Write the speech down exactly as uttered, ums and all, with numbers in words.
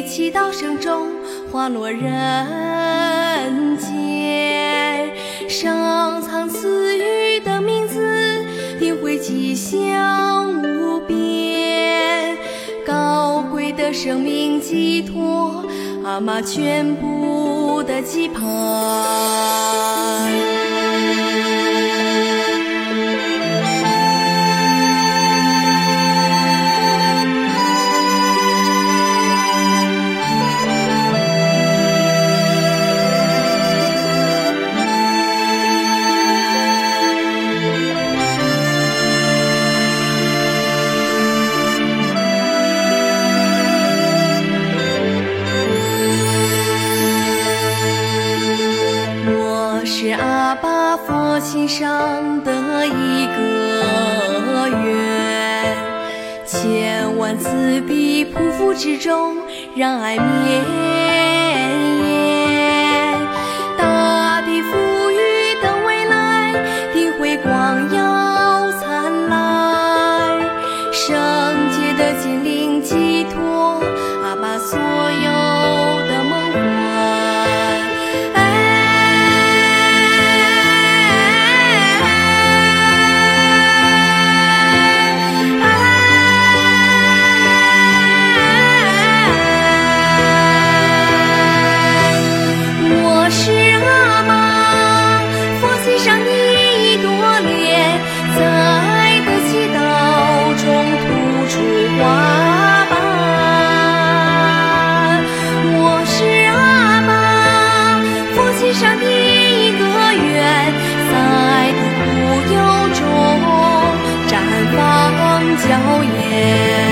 的祈祷声中滑落人间，上苍赐予的名字定会吉祥无边，高贵的生命寄托阿妈全部的期盼。是阿爸佛心上的一个愿，千万次的匍匐之中，让爱绵延。大地赋予的未来，定会光耀灿烂。圣洁的精灵寄托阿爸所有的梦幻。上的一个愿，在地无忧中绽放娇艳。